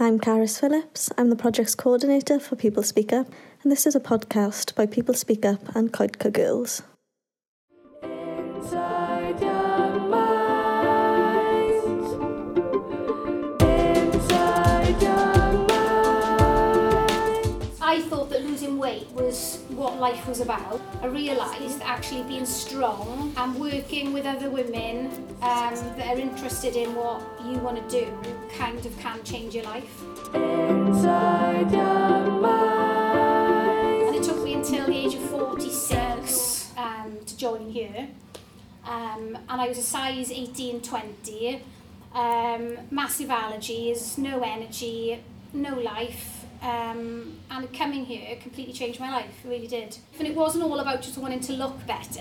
I'm Caris Phillips. I'm the project's coordinator for People Speak Up, and this is a podcast by People Speak Up and Coedca Girls. Inside your mind. Inside your mind. I thought that losing weight was what life was about. I realised that actually being strong and working with other women that are interested in what you want to do kind of can change your life. Inside your mind. And it took me until the age of 46 to join here. And I was a size 18-20, massive allergies, no energy, no life. And coming here completely changed my life, it really did. And it wasn't all about just wanting to look better,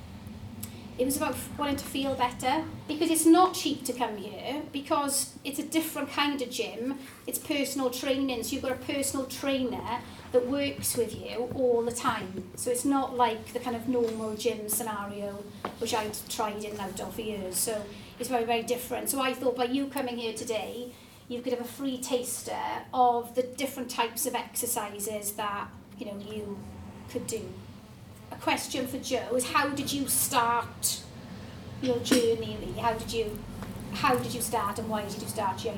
it was about wanting to feel better, because it's not cheap to come here, because it's a different kind of gym, it's personal training, so you've got a personal trainer that works with you all the time. So it's not like the kind of normal gym scenario, which I'd tried in and out of for years, so it's very, very different. So I thought by you coming here today, you could have a free taster of the different types of exercises that you could do. A question for Joe is, how did you start your journey? Really? How did you start, and why did you start G.I.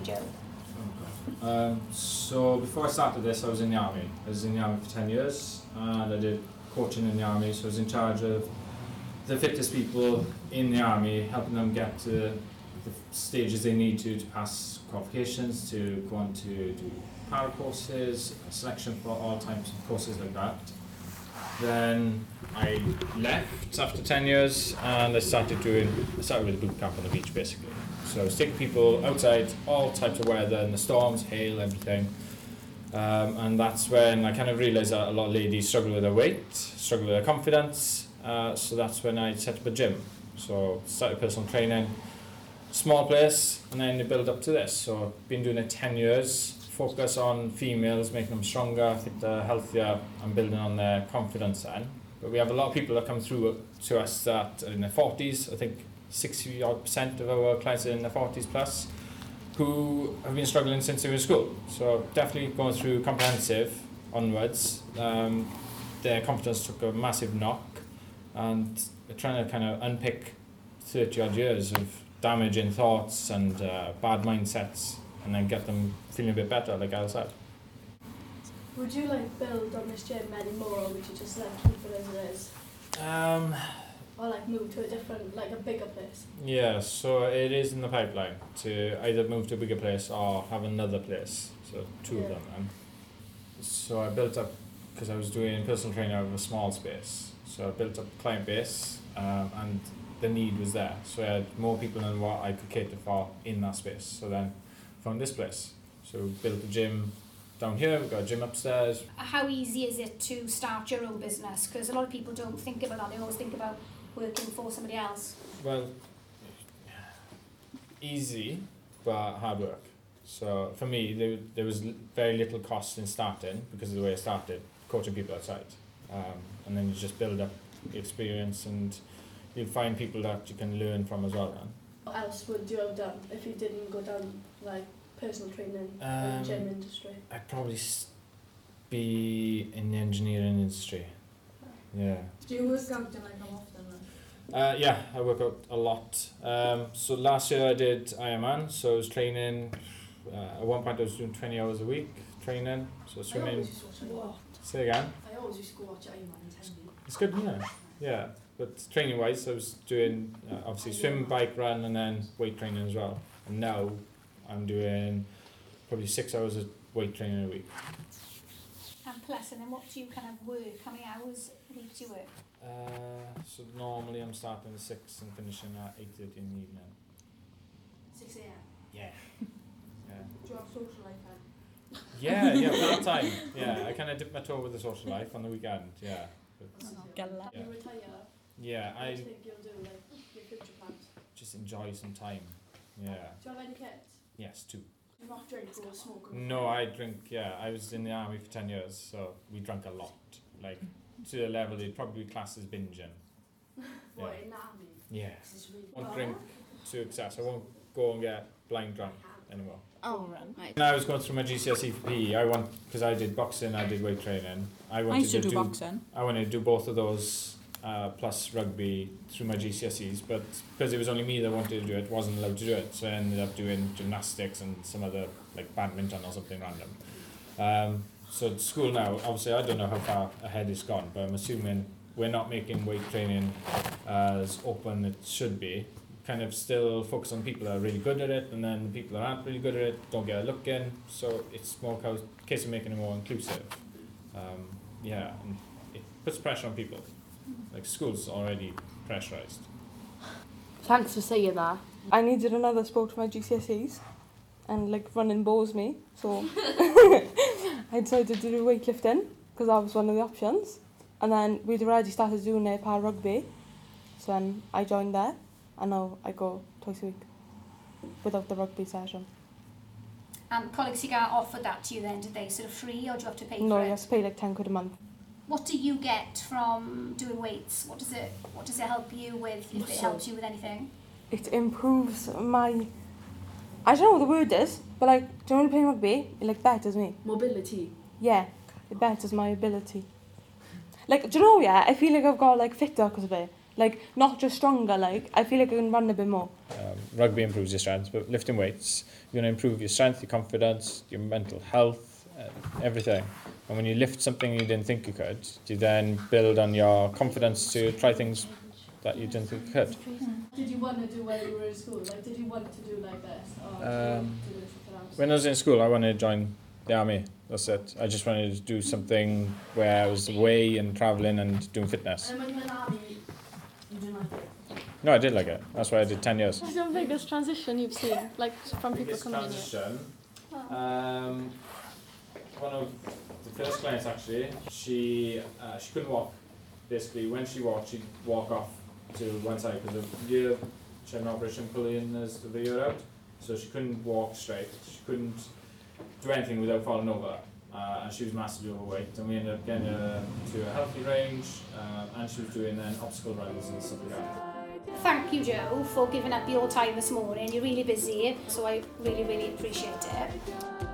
Joe? So before I started this, I was in the army. I was in the army for 10 years, and I did coaching in the army. So I was in charge of the fittest people in the army, helping them get to the stages they need to pass qualifications, to go on to do para courses, selection for all types of courses like that. Then I left after 10 years, and I started with a boot camp on the beach, basically. So I was taking people outside, all types of weather, and the storms, hail, everything. And that's when I kind of realised that a lot of ladies struggle with their weight, struggle with their confidence. So that's when I set up a gym. So started personal training, small place, and then it built up to this. So I've been doing it 10 years, focus on females, making them stronger, fitter, healthier, and building on their confidence then. But we have a lot of people that come through to us that are in their 40s. I think 60% of our clients are in their 40s plus, who have been struggling since they were in school. So definitely going through comprehensive onwards. Their confidence took a massive knock, and they're trying to kind of unpick 30 odd years of damaging thoughts and bad mindsets, and then get them feeling a bit better, like I said. Would you build on this gym anymore, or would you just keep it as it is? Or move to a different, a bigger place? Yeah, so it is in the pipeline to either move to a bigger place or have another place. So two of them then. So I built up, because I was doing personal training out of a small space. So I built up a client base, and the need was there. So I had more people than what I could cater for in that space. So then found this place. So we built a gym down here, we've got a gym upstairs. How easy is it to start your own business? Because a lot of people don't think about that, they always think about working for somebody else. Well, easy, but hard work. So for me, there was very little cost in starting, because of the way I started, coaching people outside. And then you just build up experience, and you'll find people that you can learn from as well. Then. What else would you have done if you didn't go down personal training in the gym industry? I'd probably be in the engineering industry. Yeah. Do you work out often then? Yeah, I work out a lot. So last year I did Ironman, so I was training. At one point I was doing 20 hours a week training, so swimming. Say again? I always used to go watch Ironman in 10 minutes. It's good, yeah. Yeah, but training wise I was doing obviously swim, bike, run, and then weight training as well. And now I'm doing probably 6 hours of weight training a week. And plus, and then what do you kind of work? How many hours a week do you work? So normally I'm starting at 6 and finishing at 8:30 in the evening. 6 a.m. Yeah. Do you have social life then? Yeah, part time. Yeah, I kind of dip my toe with the social life on the weekend. Yeah. But, You retire? yeah, What I do you think you'll do, your future plans? just enjoy some time. Yeah. Do you have any kids? Yes, 2. Do you not drink or smoke? No, I drink. Yeah, I was in the army for 10 years, so we drank a lot. To the level they'd probably class as binging. What, in the army? Yeah. This is really I won't drink to excess. I won't go and get blind drunk anymore. Oh, right. When I was going through my GCSE for PE, because I did boxing, I did weight training. I used to do boxing. I wanted to do both of those plus rugby through my GCSEs, but because it was only me that wanted to do it, wasn't allowed to do it, so I ended up doing gymnastics and some other, like badminton or something random. So at school now, obviously I don't know how far ahead it's gone, but I'm assuming we're not making weight training as open as it should be. Kind of still focus on people that are really good at it, and then the people that aren't really good at it don't get a look in, so it's more a case of making it more inclusive. And it puts pressure on people. Like school's already pressurised. Thanks for saying that. I needed another sport for my GCSEs, and like running bores me, so I decided to do weightlifting because that was one of the options. And then we'd already started doing it para rugby, so then I joined there, and now I go twice a week without the rugby session. And Coleg Cigar offered that to you then, did they? Sort of free, or do you have to pay No, for it? you have to pay like £10 a month. What do you get from doing weights? What does it help you with, if it helps you with anything? It improves my... I don't know what the word is, but like, do you know when you're playing rugby? It like betters me. Mobility. Yeah, it betters my ability. Like, do you know, I feel like I've got like fitter because of it. Like, not just stronger, like, I feel like I can run a bit more. Rugby improves your strength, but lifting weights, you're going to improve your strength, your confidence, your mental health, everything. And when you lift something you didn't think you could, you then build on your confidence to try things that you didn't think you could. Did you want to do while you were in school? Like, did you want to do like this? Or did you want to do something else? When I was in school, I wanted to join the army. That's it. I just wanted to do something where I was away and travelling and doing fitness. And when you went in the army, you didn't like it? No, I did like it. That's why I did 10 years. What's the biggest transition you've seen, like from people Biggest coming in here? transition. One of the first clients actually, she couldn't walk. Basically, when she walked, she'd walk off to one side because she had an operation pulling the ear out, so she couldn't walk straight. She couldn't do anything without falling over, and she was massively overweight. And we ended up getting her to a healthy range, and she was doing then obstacle runs and stuff like that. Thank you, Joe, for giving up your time this morning. You're really busy, so I really, really appreciate it.